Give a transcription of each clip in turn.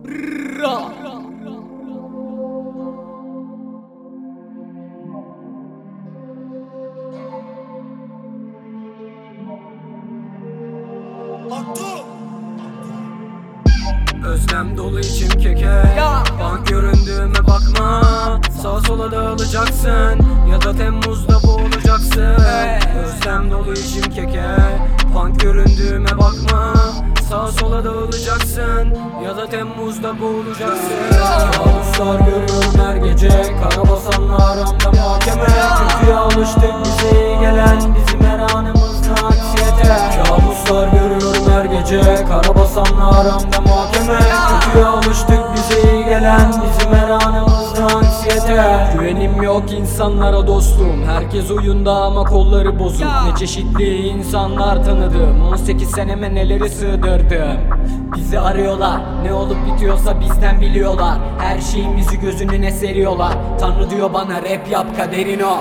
Özlem dolu içim keke. Bank göründüğüme bakma. Sağa sola dağılacaksın ya da Temmuz'da boğulacaksın. Özlem dolu içim keke. Bank göründüğüme bakma. Sağa sola dağılacaksın ya da Temmuz'da boğulacaksın. Kabuslar görüyorum her gece. Karabasanla aramda mahkeme. Kötüye alıştık, bize iyi gelen bizim her anımızda aksiyete. Kabuslar görüyorum her gece. Karabasanla aramda mahkeme. Kötüye alıştık, bize iyi gelen bizim her anımızda anksiyete. Güvenim yok insanlara dostum. Herkes oyunda ama kolları bozuk. Ne çeşitli insanlar tanıdım. 18 seneme neleri sığdırdım. Bizi arıyorlar, ne olup bitiyorsa bizden biliyorlar. Her şeyimizi gözününe seriyorlar. Tanrı diyor bana rap yap, kaderin o.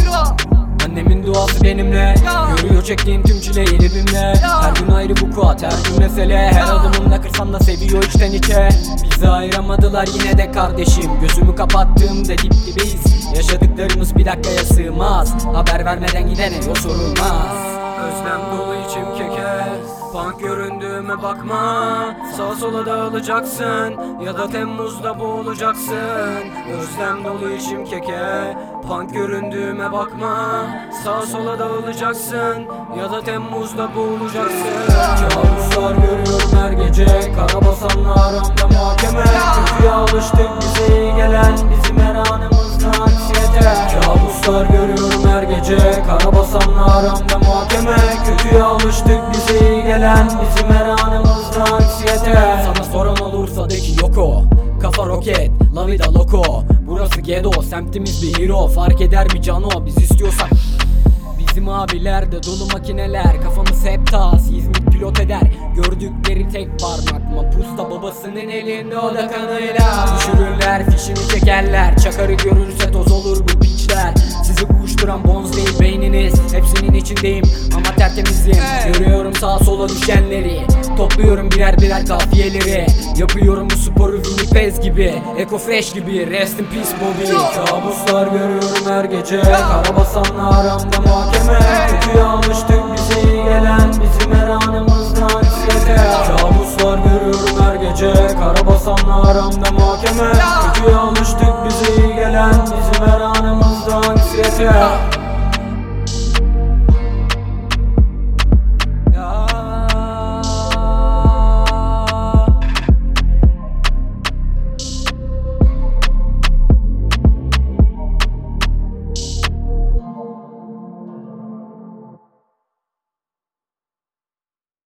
Annemin duası benimle. Görüyor çektiğim tüm çileyi elimle. Her gün ayrı bu kuat, her gün mesele. Her adımımda kırsam da seviyor içten içe. Bizi ayıramadılar yine de kardeşim. Gözümü kapattığımda dip dibeyiz. Yaşadıklarımız bir dakikaya sığmaz. Haber vermeden gidene yol sorulmaz. Özlem dolu içim keke. Bank göründüğüme bakma. Sağa sola dağılacaksın ya da Temmuz'da boğulacaksın. Özlem dolu içim keke. Bank göründüğüme bakma. Sağa sola dağılacaksın ya da Temmuz'da boğulacaksın. Kabuslar görüyorum her gece. Karabasanla aramda mahkeme. Kötüye alıştık, bize iyi gelen bizim her anımızda anksiyete. Kabuslar görüyorum her gece. Karabasanla aramda mahkeme. Kötüye alıştık, bize iyi gelen bizim her anımızda anksiyete. Sana soran olursa de ki yok o. Kafa roket, la vida loco. Burası ghetto, semtimiz bir hero. Fark eder mi cano, biz istiyorsak. Bizim abilerde dolu makineler. Kafamız hep tas, İzmit pilot eder. Gördükleri tek parmak mapusta, babasının elinde o da kanıyla. Düşürürler, fişini çekerler. Çakarı görürse toz olur bu piçler. Sizi uyuşturan bonz değil beyniniz. Hepsinin içindeyim ama tertemizim. Görüyorum sağa sola düşenleri. Topluyorum birer birer kafiyeleri. Yapıyorum bu sporu Winnipez gibi, Eko Fresh gibi. Rest in peace Bobby. Kabuslar görüyorum her gece. Karabasanla aramda mahkeme. Kötüye alıştık, bize iyi gelen bizim her anımızda anksiyete. Kabuslar görüyorum her gece. Karabasanla aramda mahkeme. Kötüye alıştık, bize iyi gelen bizim her anımızda anksiyete.